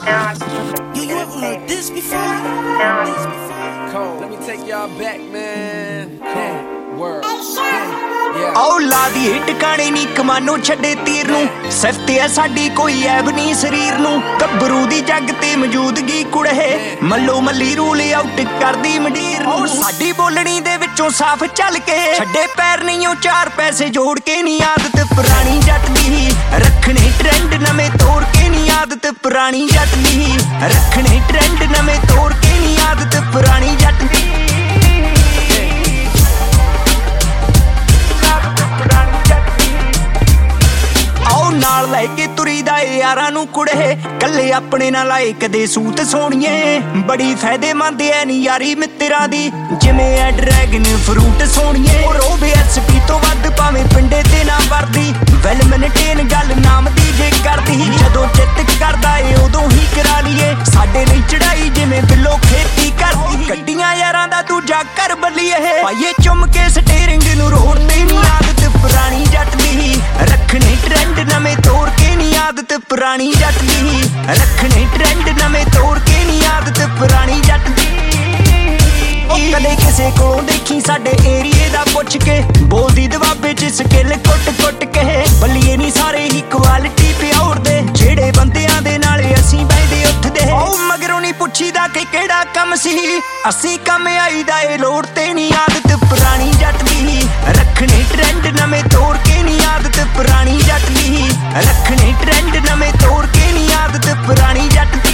You ever heard this before? Cold. Let me take y'all back, man. Cold. Word. ਆਓ ਲਾ ਦੀਏ ਟਿਕਾਣੇ ਨੀ ਕਮਾਨੋ ਛੱਡੇ ਤੀਰ ਨੂੰ ਸਿਰ ਤੇ ਐ ਸਾਡੀ ਕੋਈ ਐਬ ਨੀ ਸਰੀਰ ਨੂੰ ਗੱਭਰੂ ਦੀ ਜੱਗ ਤੇ ਮੌਜੂਦਗੀ ਕੁੜੇ ਮੱਲੋ ਮੱਲੀ ਰੂਲ ਆਊਟ ਕਰਦੀ ਮੰਡੀਰ ਨੂੰ ਸਾਡੀ ਬੋਲਣੀ ਦੇ ਵਿੱਚੋਂ ਸਾਫ਼ ਚੱਲ ਕੇ ਛੱਡੇ ਪੈਰ ਨਹੀਂ ਉਹ ਚਾਰ ਪੈਸੇ ਜੋੜ ਕੇ ਨੀ ਆਦਤ ਪੁਰਾਣੀ ਜੱਟ ਦੀ ਰੱਖਣੇ ਟ੍ਰੈਂਡ ਨਵੇਂ ਤੋੜ ਕੇ ਨੀ ਆਦਤ ਪੁਰਾਣੀ ਜੱਟ ਦੀ ਰੱਖਣੇ ਟ੍ਰੈਂਡ ਨਵੇਂ ਤੋੜ ਕੇ ਨੀ ਆਦਤ ਪੁਰਾਣੀ ਜੱਟ ਦੀ ਨਾਲ ਲੈ ਕੇ ਤੁਰੀਦਾ ਏ ਯਾਰਾਂ ਨੂੰ ਕੁੜੇ ਕੱਲੇ ਆਪਣੇ ਨਾਲ ਲਾਏ ਕਦੇ ਸੂਤ ਸੋਣੀਏ ਬੜੀ ਫਾਇਦੇਮੰਦ ਐ ਨੀ ਯਾਰੀ ਮਿੱਤਰਾਂ ਦੀ ਜਿਵੇਂ ਐ ਡਰੈਗਨ ਫਰੂਟ ਸੋਣੀਏ ਰੋਵੇ ਐਸਪੀ ਤੋਂ ਵੱਧ ਭਾਵੇਂ ਪਿੰਡੇ ਤੇ ਨਾ ਵਰਦੀ ਵੈਲ ਮੈਨਟੇਨ ਗੱਲ ਨਾਮ ਦੀ ਜੇ ਕਰਦੀ ਜਦੋਂ ਚਿੱਤ ਕਰਦਾ ਏ ਉਦੋਂ ਹੀ ਕਰਾ ਲਈਏ ਸਾਡੇ ਲਈ ਚੜਾਈ ਜਿਵੇਂ ਬਿੱਲੋ ਖੇਤੀ ਕਰਦੀ ਗੱਡੀਆਂ ਯਾਰਾਂ ਦਾ ਦੂਜਾ ਕਰ ਬੱਲੀਏ ਪਾਈਏ ਚੁੰਮ ਕੇ ਸਟੀਅਰਿੰਗ ਨੂੰ ਰੋਡ ਤੇ ਨੀ ਆਦਤ ਪੁਰਾਣੀ ਜੱਟ ਦੀ ਰੱਖਣੇ ਟ੍ਰੈਂਡ ਨਵੇਂ ਤੋੜ ਕੇ ਨੀ ਆਦਤ ਪੁਰਾਣੀ ਜੱਟ ਦੀ ਰੱਖਣੇ ਟ੍ਰੈਂਡ ਨਵੇਂ ਤੋੜ ਕੇ ਨੀ ਆਦਤ ਪੁਰਾਣੀ ਜੱਟ ਦੀ ਕਦੇ ਕਿਸੇ ਕੋਲੋਂ ਦੇਖੀ ਸਾਡੇ ਏਰੀਏ ਦਾ ਪੁੱਛ ਕੇ ਬੋਲਦੀ ਦਵਾਬੇ ਚ ਸਕਿੱਲ ਕੁੱਟ ਕੇ ਬੱਲੀਏ ਨੀ ਸਾਰੇ ਹੀ ਕੁਆਲਿਟੀ ਪਿਓਰ ਦੇ ਜਿਹੜੇ ਬੰਦਿਆਂ ਦੇ ਨਾਲ ਅਸੀਂ ਬੈਠਦੇ ਉੱਠਦੇ ਉਹ ਮਗਰੋਂ ਨੀ ਪੁੱਛੀਦਾ ਕਿ ਕਿਹੜਾ ਕੰਮ ਸੀ ਅਸੀਂ ਕੰਮ ਆਈਦਾ ਏ ਲੋੜ ਤੇ ਨੀ ਆਦਤ ਪੁਰਾਣੀ ਜੱਟ ਦੀ ਰੱਖਣੇ ਟ੍ਰੈਂਡ ਨਵੇਂ ਤੋੜ ਕੇ ਨੀ ਆਦਤ ਪੁਰਾਣੀ ਜੱਟ ਦੀ ਰੱਖਣੇ ਟ੍ਰੈਂਡ ਨਵੇਂ ਤੋੜ ਕੇ ਨੀ ਆਦਤ ਪੁਰਾਣੀ ਜੱਟ ਦੀ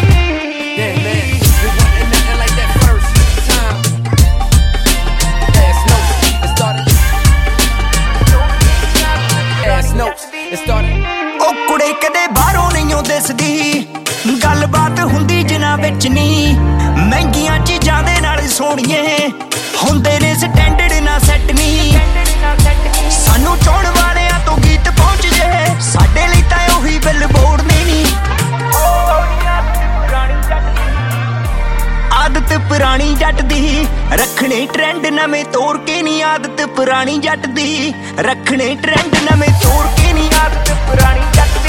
ਉਹ ਕੁੜੇ ਕਦੇ ਬਾਹਰੋਂ ਨਹੀਂ ਦਿਸਦੀ ਗੱਲਬਾਤ ਹੁੰਦੀ ਜਿਨ੍ਹਾਂ ਵਿੱਚ ਨੀ ਮਹਿੰਗੀਆਂ ਚੀਜ਼ਾਂ ਦੇ ਨਾਲ ਸੋਹਣੀਏ ਹੁੰਦੇ ਨੇ ਸਟੈਂਡਰਡ ਨਾ ਸੈੱਟ ਨੀ ਸਾਨੂੰ ਚਾਹੁਣ ਵਾਲਿਆਂ ਤੋਂ ਗੀਤ ਪਹੁੰਚ ਜੇ ਸਾਡੇ ਲਈ ਤਾਂ ਉਹੀ ਬਿਲਬੋਰਡ ਨੇ ਨੀ ਆਦਤ ਪੁਰਾਣੀ ਜੱਟ ਦੀ ਰੱਖਣੇ ਟ੍ਰੈਂਡ ਨਵੇਂ ਤੋੜ ਕੇ ਨੀ ਆਦਤ ਪੁਰਾਣੀ ਜੱਟ ਦੀ ਰੱਖਣੇ ਟ੍ਰੈਂਡ ਨਵੇਂ ਤੋੜ ਕੇ ਨੀ ਆਦਤ ਪੁਰਾਣੀ ਜੱਟ ਦੀ